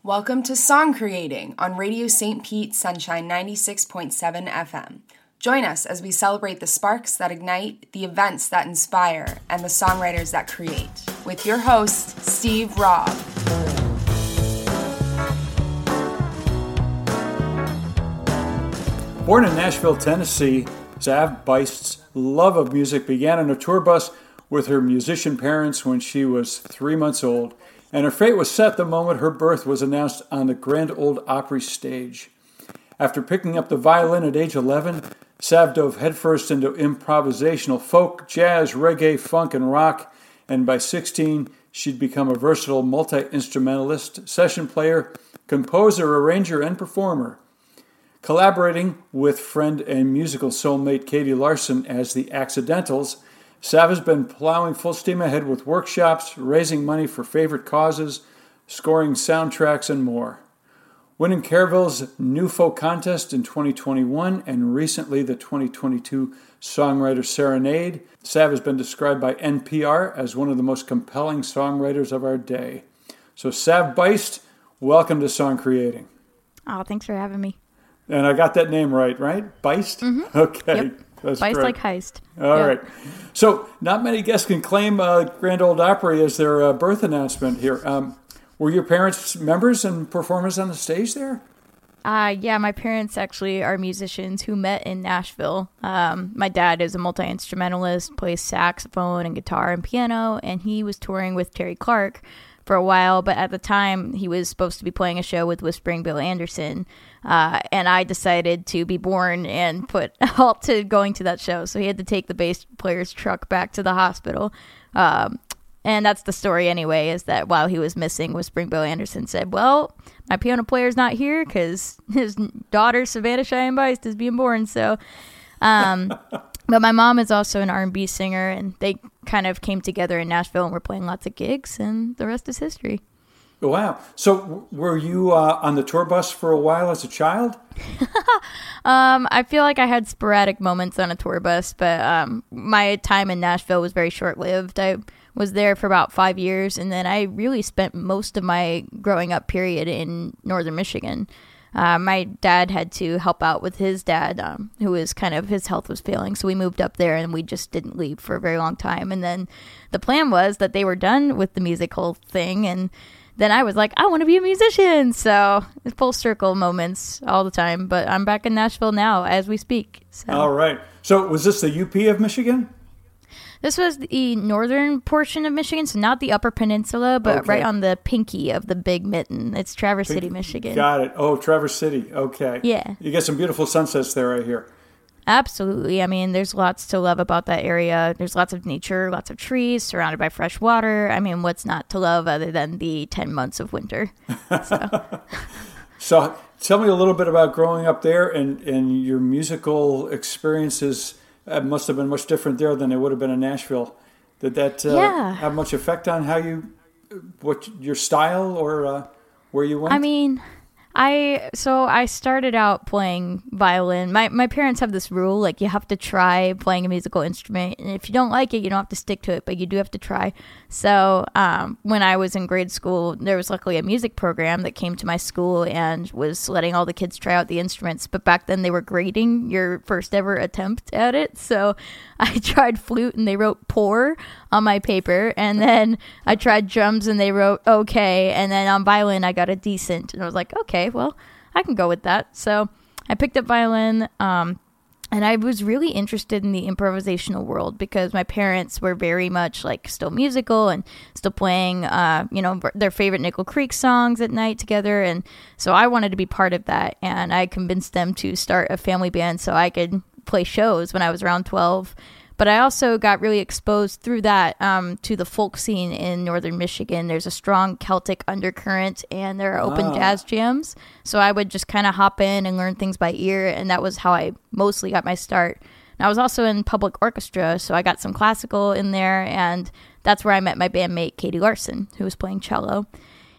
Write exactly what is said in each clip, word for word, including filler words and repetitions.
Welcome to Song Creating on Radio Saint Pete Sunshine ninety-six point seven F M. Join us as we celebrate the sparks that ignite, the events that inspire, and the songwriters that create. With your host, Steve Robb. Born in Nashville, Tennessee, Sav Beist's love of music began on a tour bus with her musician parents when she was three months old, and her fate was set the moment her birth was announced on the Grand Ole Opry stage. After picking up the violin at age eleven, Sav dove headfirst into improvisational folk, jazz, reggae, funk, and rock, and by sixteen, she'd become a versatile multi-instrumentalist, session player, composer, arranger, and performer. Collaborating with friend and musical soulmate Katie Larson as the Accidentals, Sav has been plowing full steam ahead with workshops, raising money for favorite causes, scoring soundtracks, and more. Winning Kerrville's New Folk Contest in twenty twenty-one and recently the twenty twenty-two Songwriter Serenade, Sav has been described by N P R as one of the most compelling songwriters of our day. So Sav Beist, welcome to Song Creating. Oh, thanks for having me. And I got that name right, right? Beist? Mm-hmm. Okay. Yep. That's Beist great. like heist. All yep. right. So not many guests can claim uh, Grand Ole Opry as their uh, birth announcement here. Um, were your parents members and performers on the stage there? Uh, yeah, my parents actually are musicians who met in Nashville. Um, my dad is a multi-instrumentalist, plays saxophone and guitar and piano, and he was touring with Terry Clark for a while, but at the time he was supposed to be playing a show with Whispering Bill Anderson, uh, and I decided to be born and put a halt to going to that show, so he had to take the bass player's truck back to the hospital. Um, and that's the story anyway, is that while he was missing, Whispering Bill Anderson said, well, my piano player's not here because his daughter, Savannah Cheyenne Beist, is being born, so... Um, but my mom is also an R and B singer, and they kind of came together in Nashville and were playing lots of gigs, and the rest is history. Wow. So w- were you uh, on the tour bus for a while as a child? um, I feel like I had sporadic moments on a tour bus, but um, my time in Nashville was very short-lived. I was there for about five years, and then I really spent most of my growing up period in northern Michigan. Uh, my dad had to help out with his dad, um, who was kind of, his health was failing. So we moved up there and we just didn't leave for a very long time. And then the plan was that they were done with the musical thing. And then I was like, I want to be a musician. So it's full circle moments all the time. But I'm back in Nashville now as we speak. So. All right. So was this the U P of Michigan? This was the northern portion of Michigan, so not the Upper Peninsula, but okay. right on the pinky of the Big Mitten. It's Traverse City, Michigan. Got it. Oh, Traverse City. Okay. Yeah. You get some beautiful sunsets there, I hear. Absolutely. I mean, there's lots to love about that area. There's lots of nature, lots of trees, surrounded by fresh water. I mean, what's not to love other than the ten months of winter? So, so tell me a little bit about growing up there and, and your musical experiences. It must have been much different there than it would have been in Nashville. Did that uh, yeah. have much effect on how you, what your style or uh, where you went? I mean, I so I started out playing violin. My my parents have this rule, like you have to try playing a musical instrument, and if you don't like it, you don't have to stick to it, but you do have to try. So um, when I was in grade school, there was luckily a music program that came to my school and was letting all the kids try out the instruments. But back then they were grading your first ever attempt at it. So I tried flute and they wrote poor on my paper, and then I tried drums and they wrote okay, and then on violin I got a decent, and I was like, okay, well, I can go with that. So I picked up violin, um, and I was really interested in the improvisational world because my parents were very much like still musical and still playing, uh, you know, their favorite Nickel Creek songs at night together. And so I wanted to be part of that. And I convinced them to start a family band so I could play shows when I was around twelve. But I also got really exposed through that um, to the folk scene in northern Michigan. There's a strong Celtic undercurrent, and there are open ah. jazz jams. So I would just kind of hop in and learn things by ear, and that was how I mostly got my start. And I was also in public orchestra, so I got some classical in there, and that's where I met my bandmate, Katie Larson, who was playing cello.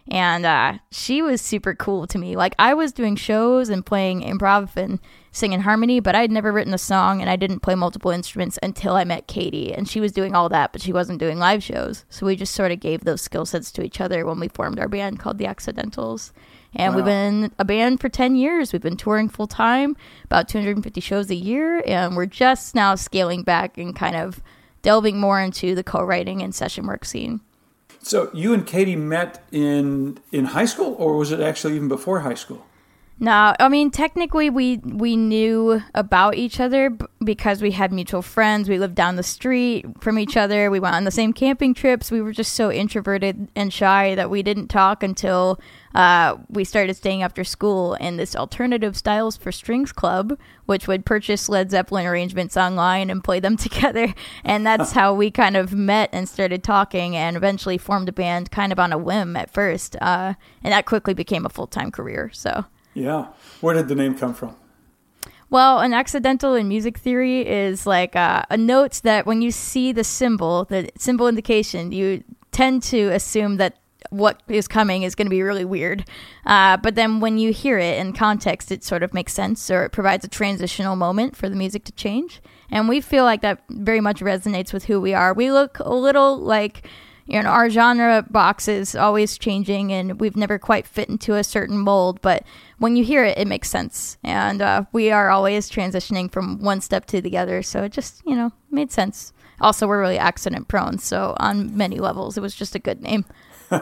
And uh, she was super cool to me. Like, I was doing shows and playing improv and singing harmony, but I'd never written a song and I didn't play multiple instruments until I met Katie. And she was doing all that, but she wasn't doing live shows. So we just sort of gave those skill sets to each other when we formed our band called The Accidentals. And wow. We've been a band for ten years. We've been touring full time, about two hundred fifty shows a year. And we're just now scaling back and kind of delving more into the co-writing and session work scene. So you and Katie met in in high school, or was it actually even before high school? No, I mean, technically we we knew about each other b- because we had mutual friends. We lived down the street from each other. We went on the same camping trips. We were just so introverted and shy that we didn't talk until uh, we started staying after school in this Alternative Styles for Strings club, which would purchase Led Zeppelin arrangements online and play them together. And that's how we kind of met and started talking and eventually formed a band kind of on a whim at first. Uh, and that quickly became a full-time career, so... Yeah. Where did the name come from? Well, an accidental in music theory is like uh, a note that when you see the symbol, the symbol indication, you tend to assume that what is coming is going to be really weird. Uh, but then when you hear it in context, it sort of makes sense, or it provides a transitional moment for the music to change. And we feel like that very much resonates with who we are. We look a little like... You know, our genre box is always changing, and we've never quite fit into a certain mold. But when you hear it, it makes sense. And uh, we are always transitioning from one step to the other. So it just, you know, made sense. Also, we're really accident prone. So on many levels, it was just a good name.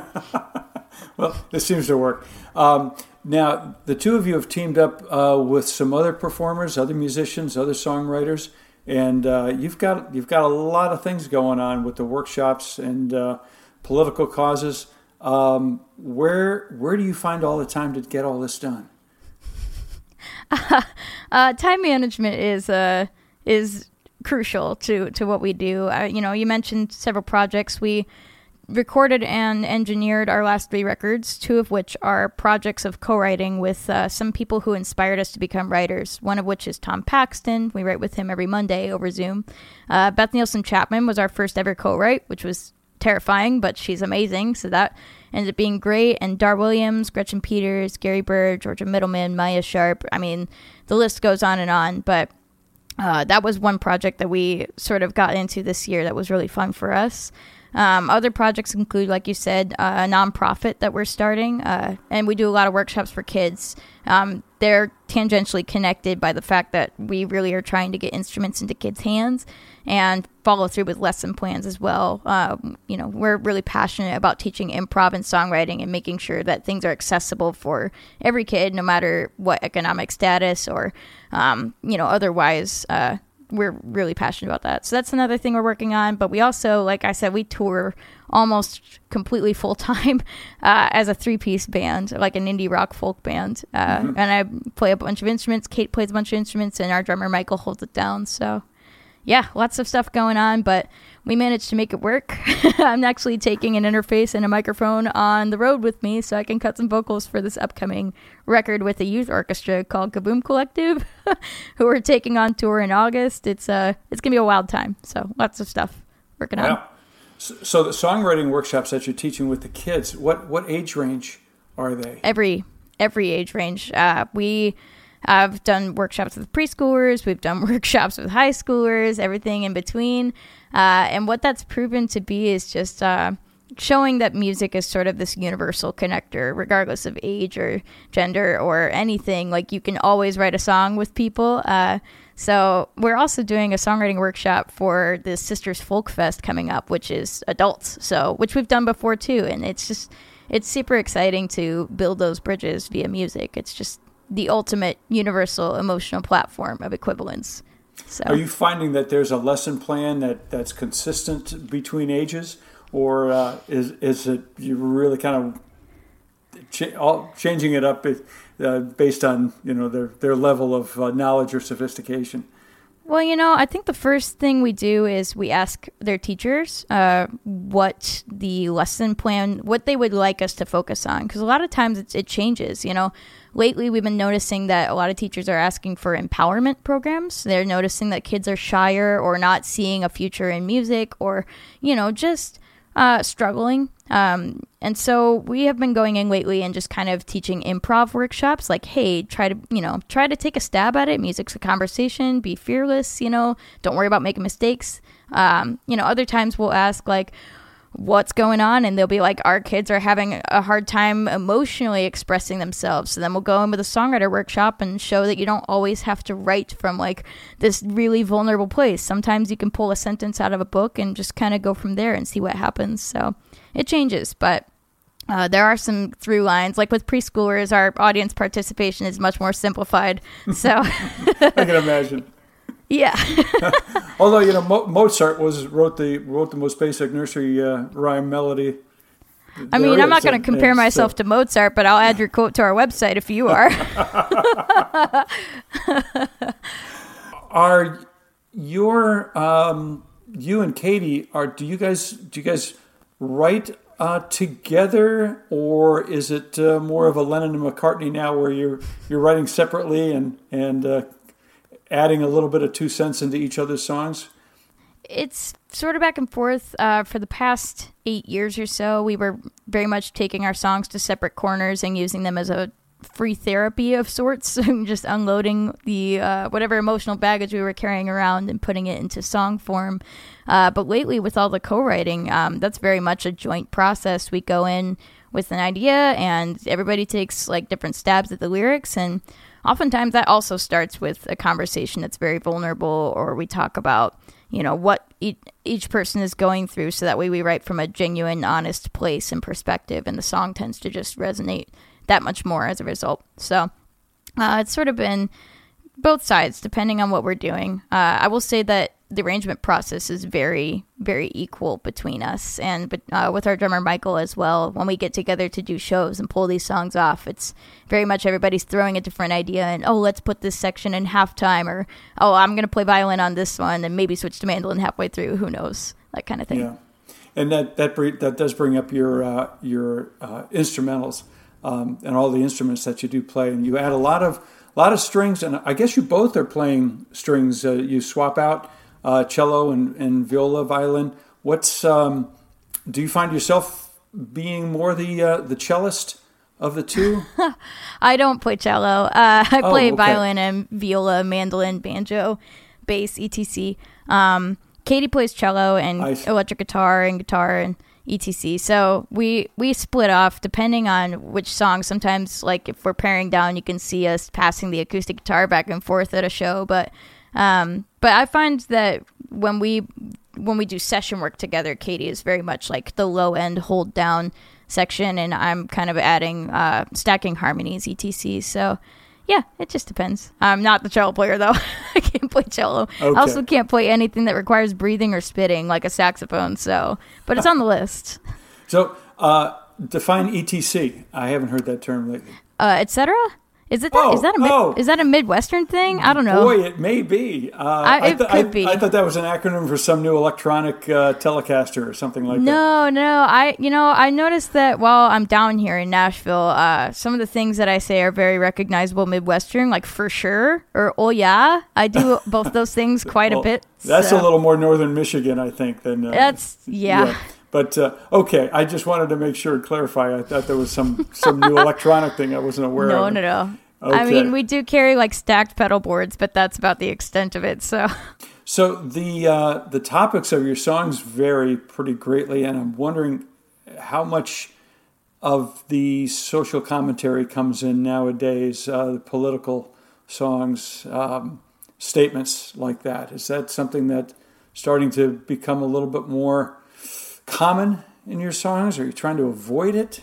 Well, this seems to work. Um, now, the two of you have teamed up uh, with some other performers, other musicians, other songwriters. And uh, you've got you've got a lot of things going on with the workshops and uh, political causes. Um, where where do you find all the time to get all this done? Uh, uh, time management is uh, is crucial to, to what we do. Uh, you know, you mentioned several projects. We recorded and engineered our last three records, two of which are projects of co-writing with uh, some people who inspired us to become writers, one of which is Tom Paxton. We write with him every Monday over Zoom. Uh, Beth Nielsen Chapman was our first ever co-write, which was terrifying, but she's amazing, so that ended up being great. And Dar Williams, Gretchen Peters, Gary Bird, Georgia Middleman, Maya Sharp. I mean, the list goes on and on, but uh, that was one project that we sort of got into this year that was really fun for us. Um, other projects include, like you said, uh, a nonprofit that we're starting, uh, and we do a lot of workshops for kids. Um, they're tangentially connected by the fact that we really are trying to get instruments into kids' hands and follow through with lesson plans as well. Um, you know, we're really passionate about teaching improv and songwriting and making sure that things are accessible for every kid, no matter what economic status or, um, you know, otherwise. Uh, we're really passionate about that. So that's another thing we're working on. But we also, like I said, we tour almost completely full time uh, as a three piece band, like an indie rock folk band. Uh, mm-hmm. And I play a bunch of instruments. Kate plays a bunch of instruments, and our drummer Michael holds it down. So yeah, lots of stuff going on, but we managed to make it work. I'm actually taking an interface and a microphone on the road with me so I can cut some vocals for this upcoming record with a youth orchestra called Kaboom Collective, who are taking on tour in August. It's uh, it's going to be a wild time, so lots of stuff working yeah. on. So, so the songwriting workshops that you're teaching with the kids, what, what age range are they? Every, every age range. Uh, we... I've done workshops with preschoolers. We've done workshops with high schoolers, everything in between. Uh, and what that's proven to be is just uh, showing that music is sort of this universal connector, regardless of age or gender or anything. Like, you can always write a song with people. Uh, so we're also doing a songwriting workshop for the Sisters Folk Fest coming up, which is adults. So, which we've done before too. And it's just, it's super exciting to build those bridges via music. It's just the ultimate universal emotional platform of equivalence. So, are you finding that there's a lesson plan that, that's consistent between ages, or uh, is is it you really kind of ch- all, changing it up uh, based on you know their their level of uh, knowledge or sophistication? Well, you know, I think the first thing we do is we ask their teachers uh, what the lesson plan, what they would like us to focus on. Because a lot of times it's, it changes, you know. Lately, we've been noticing that a lot of teachers are asking for empowerment programs. They're noticing that kids are shyer or not seeing a future in music, or, you know, just uh, struggling. Um, and so we have been going in lately and just kind of teaching improv workshops, like, hey, try to, you know, try to take a stab at it. Music's a conversation, be fearless, you know, don't worry about making mistakes. Um, you know, other times we'll ask, like, what's going on? And they'll be like, our kids are having a hard time emotionally expressing themselves. So then we'll go in with a songwriter workshop and show that you don't always have to write from like this really vulnerable place. Sometimes you can pull a sentence out of a book and just kind of go from there and see what happens. So it changes, but uh, there are some through lines. Like with preschoolers, our audience participation is much more simplified. So I can imagine. Yeah. Although, you know, Mo- Mozart was wrote the wrote the most basic nursery uh, rhyme melody. I mean, I'm not going to compare and myself so. to Mozart, but I'll add your quote to our website if you are. Are your um, you and Katie are? Do you guys do you guys write uh, together, or is it uh, more of a Lennon and McCartney now, where you're you're writing separately and and uh, adding a little bit of two cents into each other's songs? It's sort of back and forth. Uh, for the past eight years or so, we were very much taking our songs to separate corners and using them as a free therapy of sorts, just unloading the uh, whatever emotional baggage we were carrying around and putting it into song form. Uh, but lately, with all the co-writing, um, that's very much a joint process. We go in with an idea, and everybody takes like different stabs at the lyrics, and oftentimes that also starts with a conversation that's very vulnerable, or we talk about, you know, what each, each person is going through, so that way we write from a genuine, honest place and perspective, and the song tends to just resonate that much more as a result. So uh, it's sort of been both sides, depending on what we're doing. Uh, I will say that the arrangement process is very, very equal between us, and but uh, with our drummer Michael as well. When we get together to do shows and pull these songs off, it's very much everybody's throwing a different idea, and oh, let's put this section in halftime, or oh, I'm going to play violin on this one, and maybe switch to mandolin halfway through. Who knows? That kind of thing. Yeah, and that that that does bring up your uh, your uh, instrumentals um, and all the instruments that you do play, and you add a lot of a lot of strings, and I guess you both are playing strings. Uh, you swap out. Uh, cello and, and viola, violin. What's um, do you find yourself being more the uh, the cellist of the two? I don't play cello. Uh, I oh, play okay. violin and viola, mandolin, banjo, bass, et cetera. Um, Katie plays cello and electric guitar and guitar and et cetera. So we we split off depending on which song. Sometimes, like if we're paring down, you can see us passing the acoustic guitar back and forth at a show, but. Um, but I find that when we when we do session work together, Katie is very much like the low end hold down section, and I'm kind of adding uh, stacking harmonies, et cetera. So yeah, it just depends. I'm not the cello player though. I can't play cello. Okay. I also can't play anything that requires breathing or spitting, like a saxophone. So, but it's on the list. So uh, define E T C. I haven't heard that term lately. Uh, et cetera. Is it that? Oh, is that a mid, oh. is that a Midwestern thing? I don't know. Boy, it may be. Uh, I, it th- could I, be. I thought that was an acronym for some new electronic uh, Telecaster or something like that. No, no. I, you know, I noticed that while I'm down here in Nashville, uh, some of the things that I say are very recognizable Midwestern, like for sure or oh yeah. I do both those things quite well, a bit. That's so. a little more northern Michigan, I think. Than uh, that's yeah. yeah. But uh, okay, I just wanted to make sure and clarify. I thought there was some some new electronic thing I wasn't aware no, of. No, no, no. Okay. I mean, we do carry like stacked pedal boards, but that's about the extent of it. So, so the uh, the topics of your songs vary pretty greatly, and I'm wondering how much of the social commentary comes in nowadays. Uh, the political songs, um, statements like that. Is that something that's starting to become a little bit more common in your songs? Are you trying to avoid it?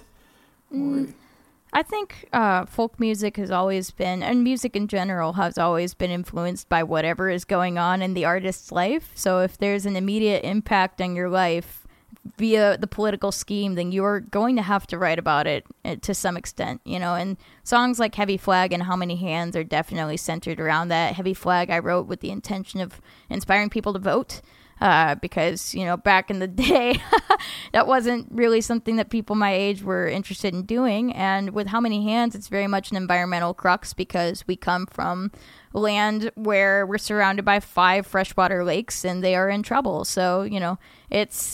Mm. I think uh, folk music has always been, and music in general has always been influenced by whatever is going on in the artist's life. So if there's an immediate impact on your life via the political scheme, then you're going to have to write about it to some extent, you know. And songs like Heavy Flag and How Many Hands are definitely centered around that. Heavy Flag I wrote with the intention of inspiring people to vote. Uh, because, you know, back in the day, that wasn't really something that people my age were interested in doing. And with How Many Hands, it's very much an environmental crux because we come from land where we're surrounded by five freshwater lakes and they are in trouble. So, you know, it's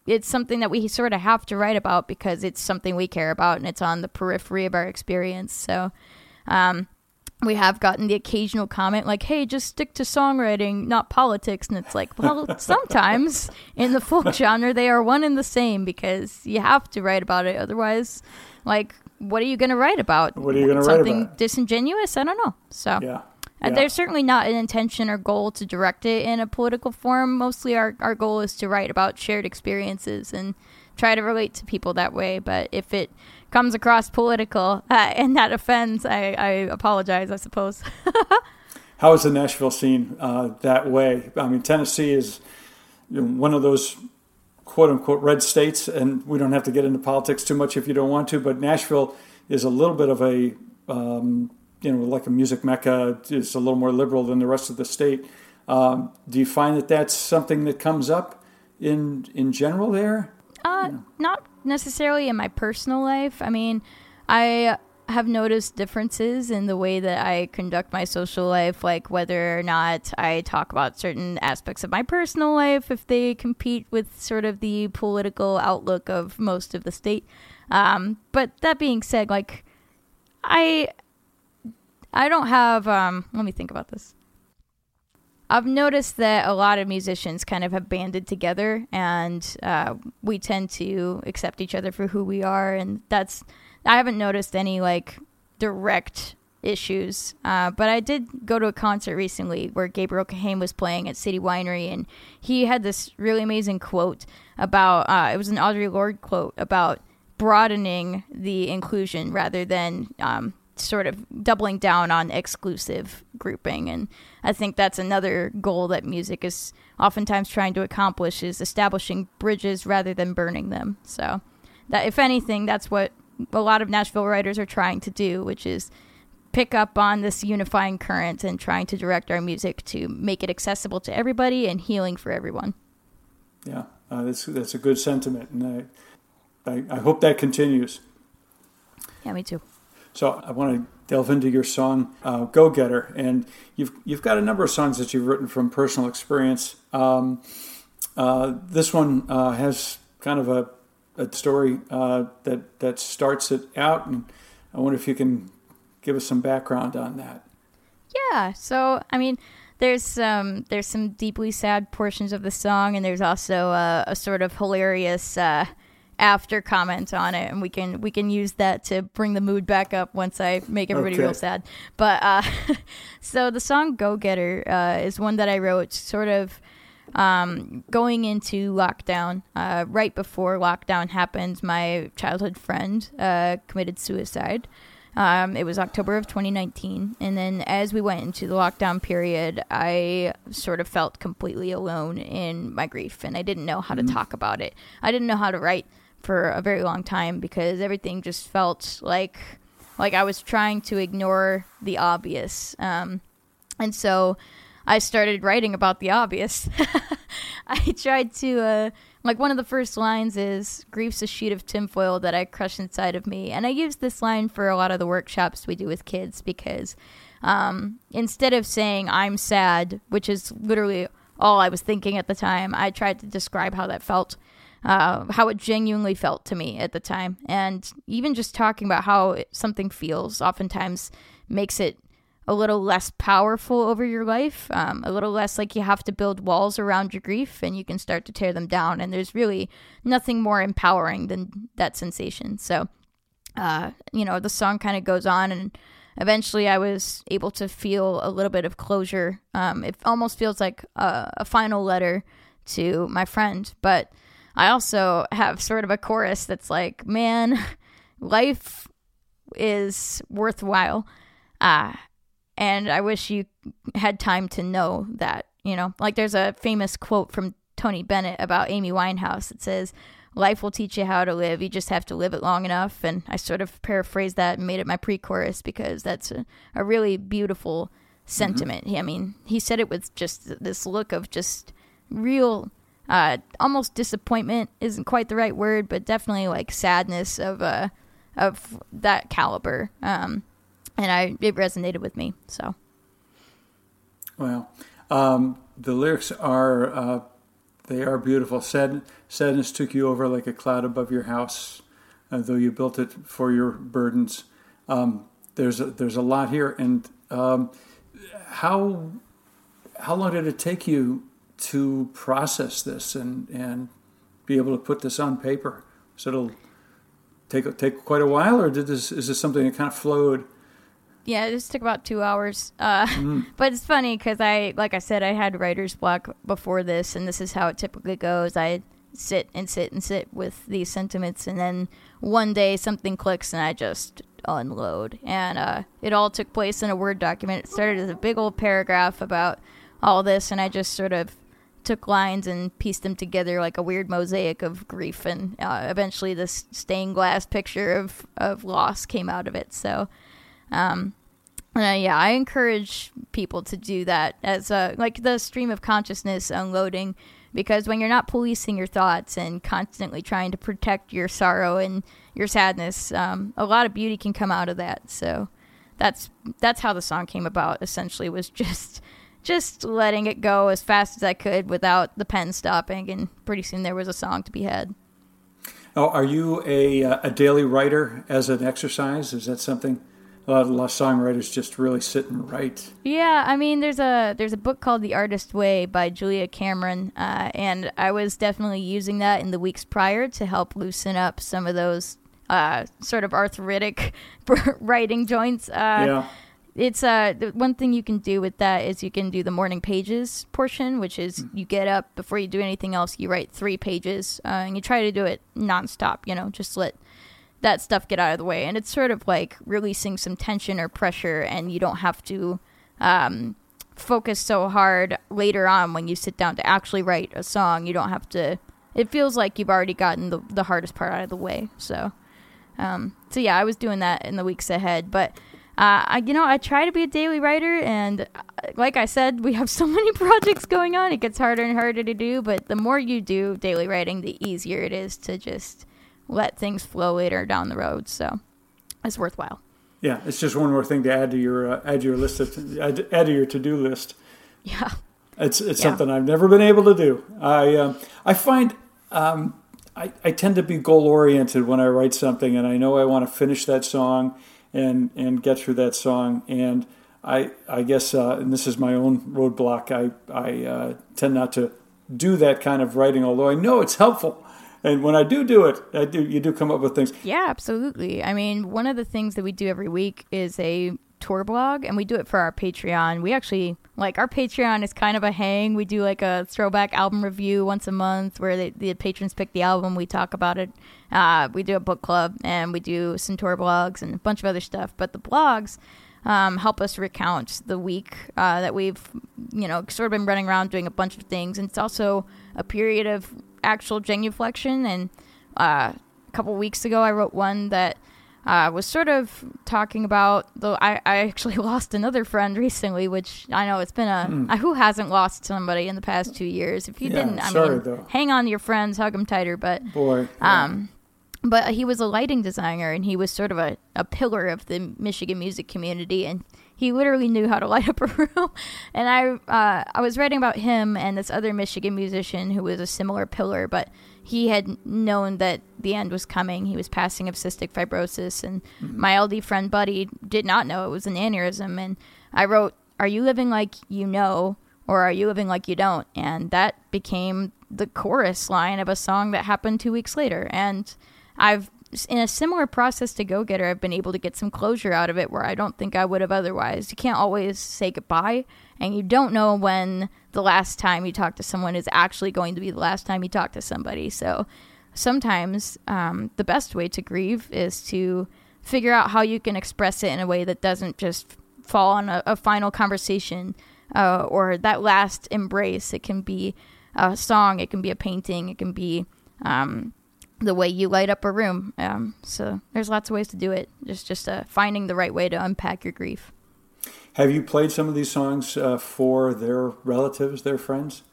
it's something that we sort of have to write about because it's something we care about and it's on the periphery of our experience. So um, we have gotten the occasional comment like, hey, just stick to songwriting, not politics. And it's like, well, sometimes in the folk genre, they are one and the same because you have to write about it. Otherwise, like, what are you going to write about? What are you going to write about? Something disingenuous? I don't know. So yeah. Uh, Yeah. there's certainly not an intention or goal to direct it in a political form. Mostly our, our goal is to write about shared experiences and try to relate to people that way. But if it comes across political uh, and that offends, I, I apologize, I suppose. How is the Nashville scene uh, that way? I mean, Tennessee is, you know, one of those quote-unquote red states, and we don't have to get into politics too much if you don't want to, but Nashville is a little bit of a... Um, you know, like a music mecca. It's a little more liberal than the rest of the state. Um, do you find that that's something that comes up in in general there? Uh, you know? Not necessarily in my personal life. I mean, I have noticed differences in the way that I conduct my social life, like whether or not I talk about certain aspects of my personal life, if they compete with sort of the political outlook of most of the state. Um, but that being said, like, I... I don't have, um, let me think about this. I've noticed that a lot of musicians kind of have banded together and uh, we tend to accept each other for who we are. And that's, I haven't noticed any like direct issues. Uh, but I did go to a concert recently where Gabriel Kahane was playing at City Winery. And he had this really amazing quote about, uh, it was an Audre Lorde quote about broadening the inclusion rather than, um, sort of doubling down on exclusive grouping. And I think that's another goal that music is oftentimes trying to accomplish, is establishing bridges rather than burning them. So that, if anything, that's what a lot of Nashville writers are trying to do, which is pick up on this unifying current and trying to direct our music to make it accessible to everybody and healing for everyone. Yeah, uh, that's that's a good sentiment, and I, I I hope that continues. Yeah, me too. So I want to delve into your song, uh, Go Getter. And you've you've got a number of songs that you've written from personal experience. Um, uh, this one uh, has kind of a, a story uh, that, that starts it out. And I wonder if you can give us some background on that. Yeah, so, I mean, there's um, there's some deeply sad portions of the song, and there's also a, a sort of hilarious... Uh, after comment on it, and we can we can use that to bring the mood back up once I make everybody okay. real sad. But uh, so the song Go Getter uh, is one that I wrote sort of um, going into lockdown. Uh, right before lockdown happened, my childhood friend uh, committed suicide. Um, it was October of twenty nineteen, and then as we went into the lockdown period, I sort of felt completely alone in my grief, and I didn't know how to mm-hmm. talk about it. I didn't know how to write for a very long time because everything just felt like like I was trying to ignore the obvious. Um, and so I started writing about the obvious. I tried to, uh, like one of the first lines is, grief's a sheet of tinfoil that I crush inside of me. And I use this line for a lot of the workshops we do with kids because um, instead of saying I'm sad, which is literally all I was thinking at the time, I tried to describe how that felt. Uh, how it genuinely felt to me at the time. And even just talking about how it, something feels oftentimes makes it a little less powerful over your life, um, a little less like you have to build walls around your grief and you can start to tear them down. And there's really nothing more empowering than that sensation. So, uh, you know, the song kind of goes on, and eventually I was able to feel a little bit of closure. Um, it almost feels like a, a final letter to my friend, but I also have sort of a chorus that's like, man, life is worthwhile. Uh, and I wish you had time to know that, you know, like there's a famous quote from Tony Bennett about Amy Winehouse. It says, life will teach you how to live. You just have to live it long enough. And I sort of paraphrased that and made it my pre-chorus because that's a, a really beautiful sentiment. Mm-hmm. I mean, he said it with just this look of just real... Uh, almost disappointment isn't quite the right word, but definitely like sadness of uh, of that caliber. Um, and I it resonated with me. So, well, um, the lyrics are uh, they are beautiful. Sad, sadness took you over like a cloud above your house, uh, though you built it for your burdens. Um, there's a, there's a lot here, and um, how how long did it take you to process this and and be able to put this on paper? So it'll take take quite a while, or did this is this something that kind of flowed? Yeah, it just took about two hours. Uh, mm. But it's funny because I, like I said, I had writer's block before this, and this is how it typically goes. I sit and sit and sit with these sentiments, and then one day something clicks, and I just unload. And uh, it all took place in a Word document. It started as a big old paragraph about all this, and I just sort of took lines and pieced them together like a weird mosaic of grief, and uh, eventually this stained glass picture of, of loss came out of it. So... Um, uh, yeah, I encourage people to do that as a, like the stream of consciousness unloading, because when you're not policing your thoughts and constantly trying to protect your sorrow and your sadness, um, a lot of beauty can come out of that. So that's, that's how the song came about, essentially, was just, just letting it go as fast as I could without the pen stopping. And pretty soon there was a song to be had. Oh, are you a, a daily writer as an exercise? Is that something? A lot, of, a lot of songwriters just really sit and write. Yeah, I mean, there's a there's a book called The Artist Way by Julia Cameron, uh, and I was definitely using that in the weeks prior to help loosen up some of those uh, sort of arthritic writing joints. Uh, yeah. It's uh, one thing you can do with that is you can do the morning pages portion, which is you get up, before you do anything else, you write three pages, uh, and you try to do it nonstop, you know, just let that stuff get out of the way. And it's sort of like releasing some tension or pressure, and you don't have to um, focus so hard later on when you sit down to actually write a song. You don't have to, it feels like you've already gotten the, the hardest part out of the way. So, um, so yeah, I was doing that in the weeks ahead, but uh, I, you know, I try to be a daily writer, and like I said, we have so many projects going on. It gets harder and harder to do, but the more you do daily writing, the easier it is to just let things flow later down the road. So it's worthwhile. Yeah, it's just one more thing to add to your uh, add to your list of, add, add to your to-do list. Yeah, it's it's yeah. something I've never been able to do. I um, I find um, I I tend to be goal oriented when I write something, and I know I want to finish that song and and get through that song. And I I guess uh, and this is my own roadblock. I I uh, tend not to do that kind of writing, although I know it's helpful. And when I do do it, I do. You do come up with things. Yeah, absolutely. I mean, one of the things that we do every week is a tour blog, and we do it for our Patreon. We actually, like, our Patreon is kind of a hang. We do, like, a throwback album review once a month where they, the patrons pick the album. We talk about it. Uh, we do a book club, and we do some tour blogs and a bunch of other stuff. But the blogs um, help us recount the week uh, that we've, you know, sort of been running around doing a bunch of things. And it's also a period of actual genuflection. And uh, a couple weeks ago, I wrote one that uh, was sort of talking about, though I, I actually lost another friend recently, which I know it's been a, mm. who hasn't lost somebody in the past two years? If you yeah, didn't, I sorry, mean, though. Hang on to your friends, hug them tighter. But, Boy, yeah. um, but he was a lighting designer, and he was sort of a, a pillar of the Michigan music community, and he literally knew how to light up a room. And I uh, I was writing about him and this other Michigan musician who was a similar pillar, but he had known that the end was coming. He was passing of cystic fibrosis, and mm-hmm. my L D friend Buddy did not know it was an aneurysm. And I wrote, "Are you living like you know, or are you living like you don't?" And that became the chorus line of a song that happened two weeks later. And I've in a similar process to Go Getter, I've been able to get some closure out of it where I don't think I would have otherwise. You can't always say goodbye, and you don't know when the last time you talk to someone is actually going to be the last time you talk to somebody. So sometimes um, the best way to grieve is to figure out how you can express it in a way that doesn't just fall on a, a final conversation uh, or that last embrace. It can be a song, it can be a painting, it can be Um, the way you light up a room. Um, so there's lots of ways to do it. Just just uh, finding the right way to unpack your grief. Have you played some of these songs uh, for their relatives, their friends?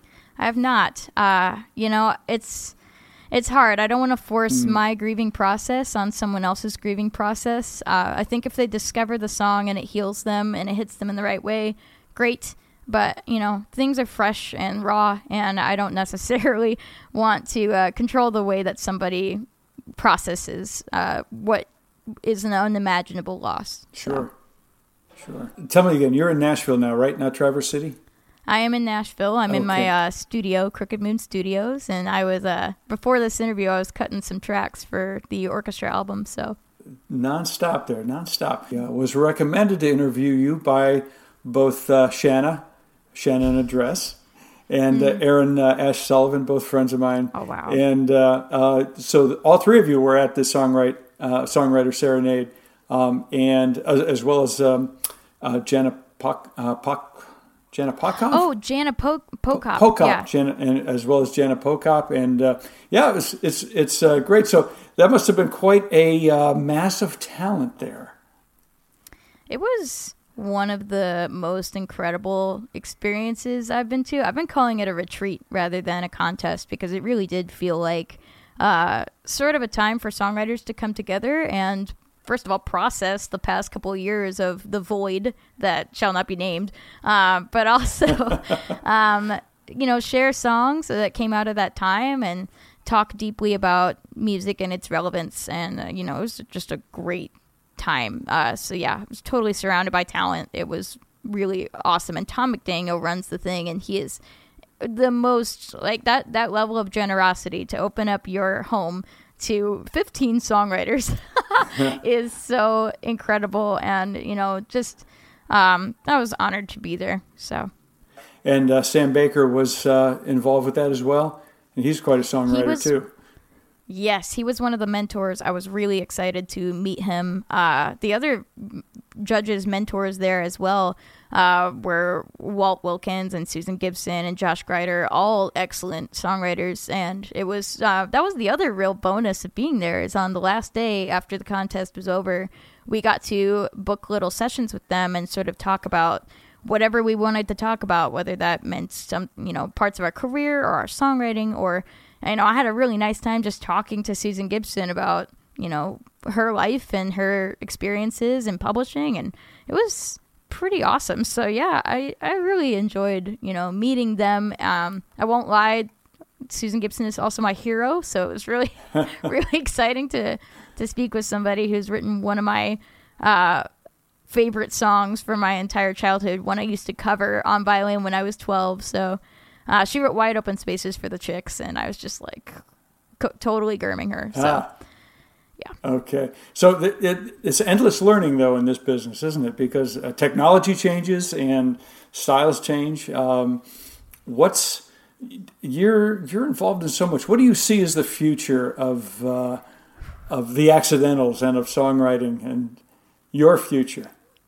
I have not. Uh, you know, it's it's hard. I don't want to force mm. my grieving process on someone else's grieving process. Uh, I think if they discover the song and it heals them and it hits them in the right way, great. But, you know, things are fresh and raw, and I don't necessarily want to uh, control the way that somebody processes uh, what is an unimaginable loss. Sure. So. Sure. Tell me again, you're in Nashville now, right? Not Traverse City? I am in Nashville. I'm okay. in my uh, studio, Crooked Moon Studios, and I was, uh, before this interview, I was cutting some tracks for the orchestra album, so. Non-stop there, non-stop. Yeah, was recommended to interview you by both uh, Shanna, Shannon Address, and mm. uh, Aaron uh, Ash Sullivan, both friends of mine. Oh, wow. And uh, uh, so all three of you were at the songwrite, uh, Songwriter Serenade, um, and uh, as well as um, uh, Jana Pock, uh, Pock, Jana Pockhoff? Oh, Jana po- Pokop. Pokop, yeah. Jana, and as well as Jana Pokop. And uh, yeah, it was, it's it's uh, great. So that must have been quite a uh, massive talent there. It was one of the most incredible experiences I've been to. I've been calling it a retreat rather than a contest because it really did feel like uh, sort of a time for songwriters to come together and, first of all, process the past couple of years of the void that shall not be named, uh, but also, um, you know, share songs that came out of that time and talk deeply about music and its relevance. And, uh, you know, it was just a great time. Uh, so, yeah, I was totally surrounded by talent. It was really awesome. And Tom McDaniel runs the thing, and he is the most, like, that, that level of generosity to open up your home to fifteen songwriters is so incredible. And, you know, just um, I was honored to be there. So, and uh, Sam Baker was uh, involved with that as well. And he's quite a songwriter was, too. Yes, he was one of the mentors. I was really excited to meet him. Uh, the other judges' mentors there as well uh, were Walt Wilkins and Susan Gibson and Josh Greider, all excellent songwriters. And it was uh, that was the other real bonus of being there, is on the last day after the contest was over, we got to book little sessions with them and sort of talk about whatever we wanted to talk about, whether that meant some, you know, parts of our career or our songwriting, or, you know, I had a really nice time just talking to Susan Gibson about, you know, her life and her experiences in publishing, and it was pretty awesome. So yeah, I, I really enjoyed, you know, meeting them. Um, I won't lie, Susan Gibson is also my hero, so it was really, really exciting to, to speak with somebody who's written one of my, uh, favorite songs for my entire childhood, one I used to cover on violin when I was twelve. So uh, she wrote Wide Open Spaces for the Chicks, and I was just like co- totally gurming her. So ah. yeah. Okay. So th- it, it's endless learning, though, in this business, isn't it? Because uh, technology changes and styles change. Um, what's you're you're involved in so much. What do you see as the future of uh, of the accidentals and of songwriting and your future?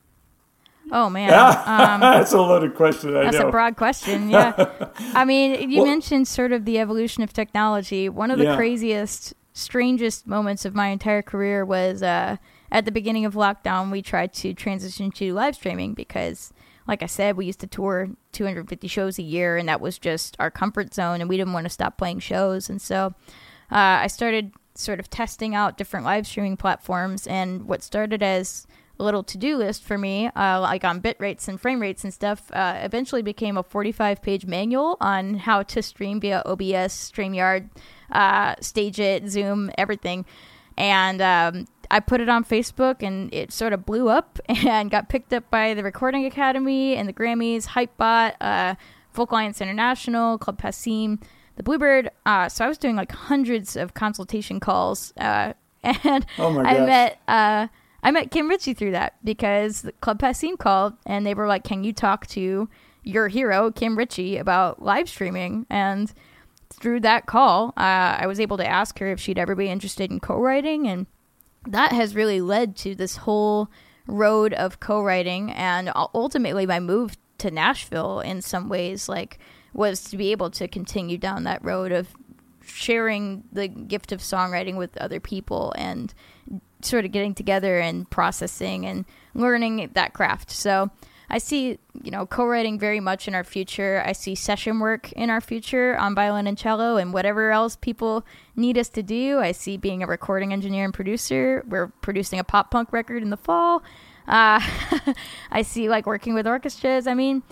Oh, man. Um, that's a loaded question, I that's know. That's a broad question, yeah. I mean, you well, mentioned sort of the evolution of technology. One of the yeah. craziest, strangest moments of my entire career was uh, at the beginning of lockdown, we tried to transition to live streaming because, like I said, we used to tour two hundred fifty shows a year, and that was just our comfort zone, and we didn't want to stop playing shows. And so uh, I started sort of testing out different live streaming platforms, and what started as a little to-do list for me, uh, like on bit rates and frame rates and stuff, uh, eventually became a forty-five page manual on how to stream via O B S, StreamYard, uh, StageIt, Zoom, everything. And um, I put it on Facebook, and it sort of blew up and got picked up by the Recording Academy and the Grammys, Hypebot, uh, Folk Alliance International, Club Passim, the Bluebird. Uh, so I was doing like hundreds of consultation calls, uh, and oh my I gosh. met... Uh, I met Kim Ritchie through that because the Club Passim called and they were like, can you talk to your hero, Kim Ritchie, about live streaming? And through that call, uh, I was able to ask her if she'd ever be interested in co-writing. And that has really led to this whole road of co-writing. And ultimately my move to Nashville in some ways, like, was to be able to continue down that road of sharing the gift of songwriting with other people and sort of getting together and processing and learning that craft. So I see, you know, co-writing very much in our future. I see session work in our future on violin and cello and whatever else people need us to do. I see being a recording engineer and producer. We're producing a pop punk record in the fall. Uh, I see like working with orchestras. I mean,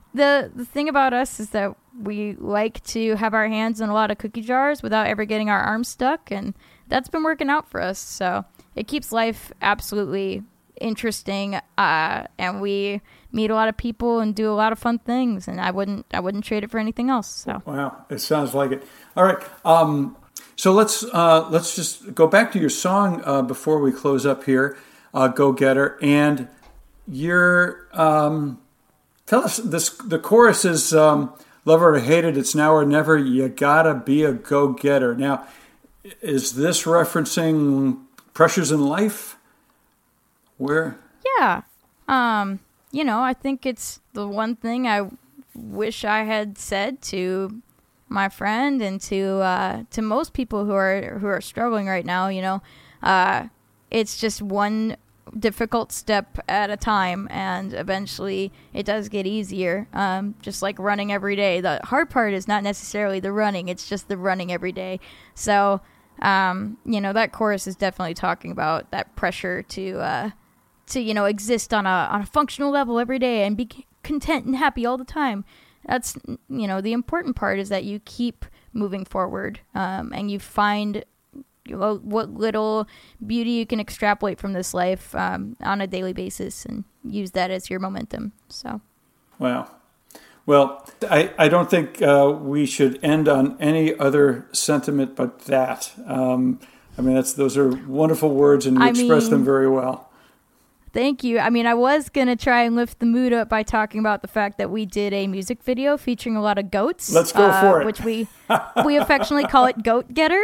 the the thing about us is that we like to have our hands in a lot of cookie jars without ever getting our arms stuck, and that's been working out for us. So it keeps life absolutely interesting, uh, and we meet a lot of people and do a lot of fun things, and I wouldn't I wouldn't trade it for anything else. So wow, it sounds like it. All right, um, so let's uh, let's just go back to your song uh, before we close up here, uh, "Go Getter," and your um, tell us this. The chorus is um, "Love it or hate it, it's now or never. You gotta be a go getter." Now, is this referencing pressures in life? Where? Yeah. Um, you know, I think it's the one thing I wish I had said to my friend and to uh, to most people who are who are struggling right now. You know, uh, it's just one difficult step at a time, and eventually it does get easier. Um, just like running every day. The hard part is not necessarily the running; it's just the running every day. So, um, you know, that chorus is definitely talking about that pressure to. Uh, to, you know, exist on a on a functional level every day and be content and happy all the time. That's, you know, the important part is that you keep moving forward, um, and you find, you know, what little beauty you can extrapolate from this life um, on a daily basis and use that as your momentum. So, wow. Well, I, I don't think uh, we should end on any other sentiment but that. Um, I mean, that's those are wonderful words, and you I express mean, them very well. Thank you. I mean, I was going to try and lift the mood up by talking about the fact that we did a music video featuring a lot of goats. Let's go uh, for it. Which we we affectionately call it Goat Getter.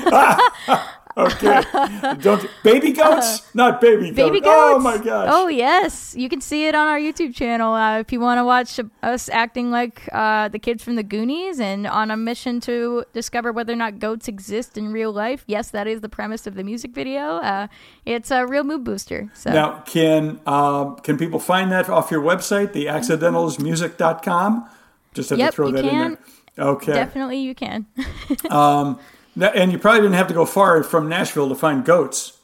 Okay. Don't baby goats? Uh, Not baby goats. Baby goats. Oh my gosh. Oh yes. You can see it on our YouTube channel uh, if you want to watch us acting like uh, the kids from the Goonies and on a mission to discover whether or not goats exist in real life. Yes, that is the premise of the music video. Uh, it's a real mood booster. So now, can um, can people find that off your website, the accidentals music dot com? Just have yep, to throw that can. in there. Okay. Definitely you can. um And you probably didn't have to go far from Nashville to find goats.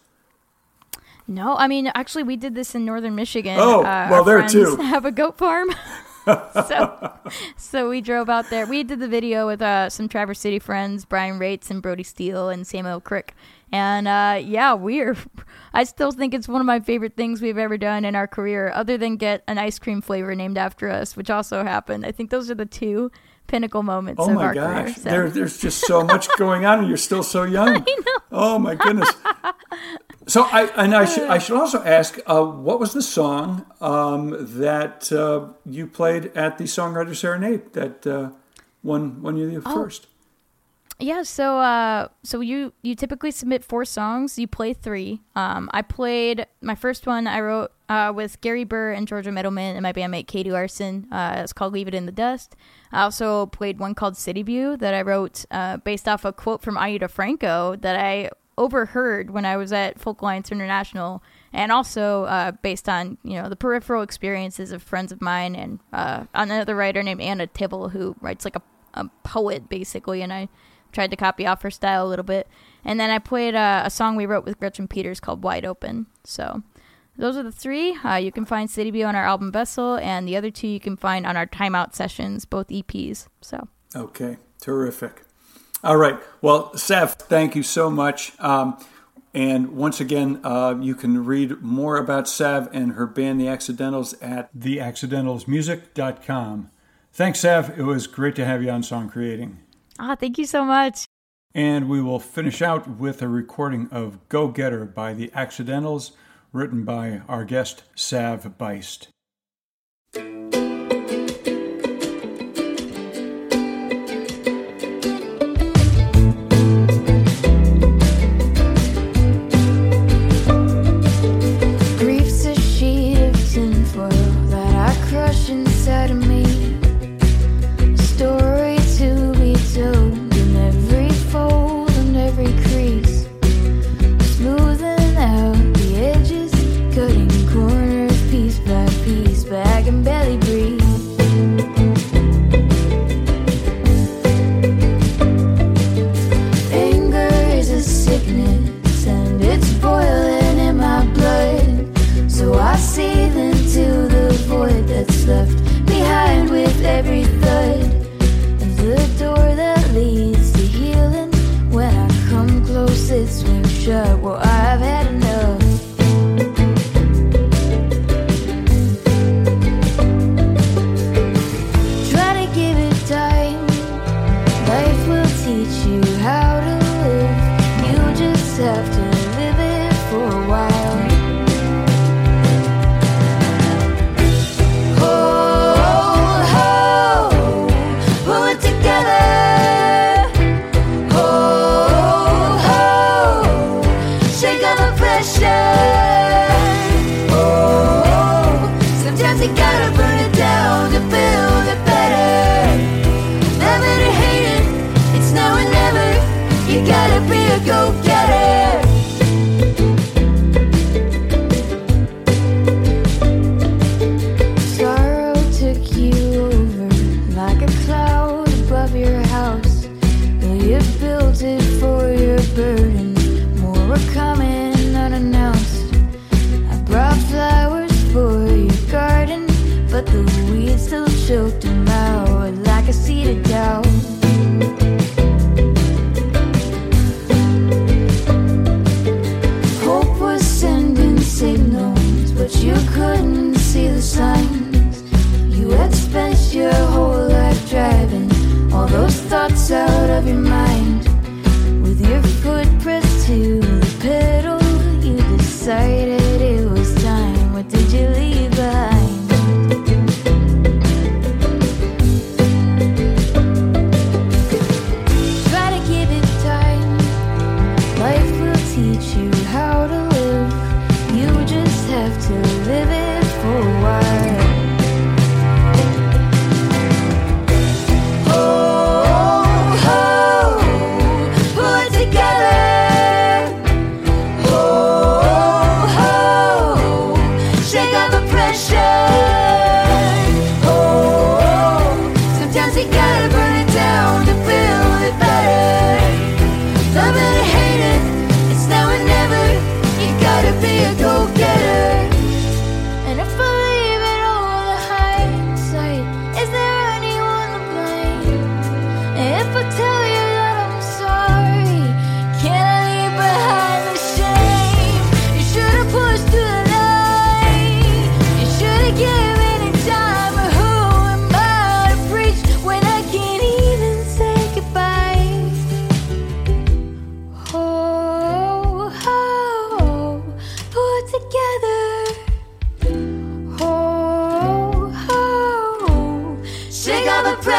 No, I mean, actually, we did this in northern Michigan. Oh, uh, well, our there friends too. have a goat farm. so, so we drove out there. We did the video with uh, some Traverse City friends, Brian Rates and Brody Steele and Samuel Crick. And uh, yeah, we're, I still think it's one of my favorite things we've ever done in our career, other than get an ice cream flavor named after us, which also happened. I think those are the two pinnacle moments oh of my our gosh. career. So. There, there's just so much going on, and you're still so young. I know. Oh my goodness. So I and I should I should also ask, uh, what was the song um, that uh, you played at the Songwriter Serenade that uh, won won you the oh. first? Yeah, so uh, so you you typically submit four songs. You play three. Um, I played my first one. I wrote uh, with Gary Burr and Georgia Middleman and my bandmate Katie Larson. Uh, it's called "Leave It in the Dust." I also played one called "City View" that I wrote uh, based off a quote from Aida Franco that I overheard when I was at Folk Alliance International, and also uh, based on, you know, the peripheral experiences of friends of mine and uh, another writer named Anna Tibble who writes like a, a poet basically, and I tried to copy off her style a little bit. And then I played a, a song we wrote with Gretchen Peters called "Wide Open." So those are the three. Uh, you can find City View on our album Vessel, and the other two you can find on our Timeout sessions, both E Ps. So okay, terrific. All right. Well, Sav, thank you so much. Um, and once again, uh, you can read more about Sav and her band, The Accidentals, at the accidentals music dot com. Thanks, Sav. It was great to have you on Song Creating. Ah, thank you so much. And we will finish out with a recording of Go Getter by The Accidentals, written by our guest, Sav Beist. Inside of me, a story to be told in every fold and every crease, smoothing out the edges, cutting corners piece by piece, but I can barely breathe. Anger is a sickness and it's boiling in my blood, so I seethe into the void that's left behind with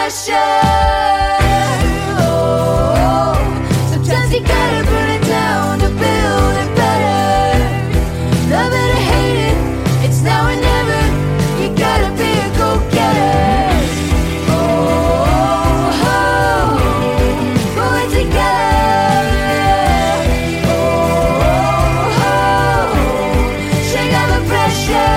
pressure. Oh, sometimes you gotta burn it down to build it better. Love it or hate it, it's now or never. You gotta be a go-getter. Oh, oh, oh, pull it together. Oh, oh, shake out the pressure.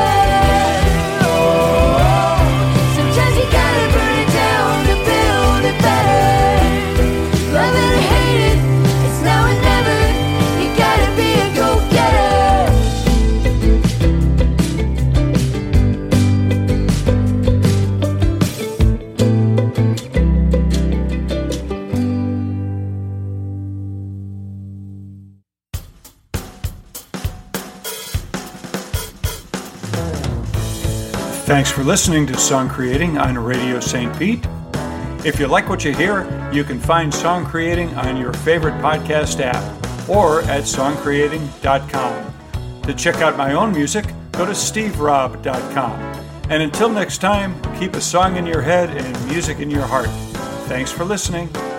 Thanks for listening to Song Creating on Radio Saint Pete. If you like what you hear, you can find Song Creating on your favorite podcast app or at song creating dot com. To check out my own music, go to steve rob dot com. And until next time, keep a song in your head and music in your heart. Thanks for listening.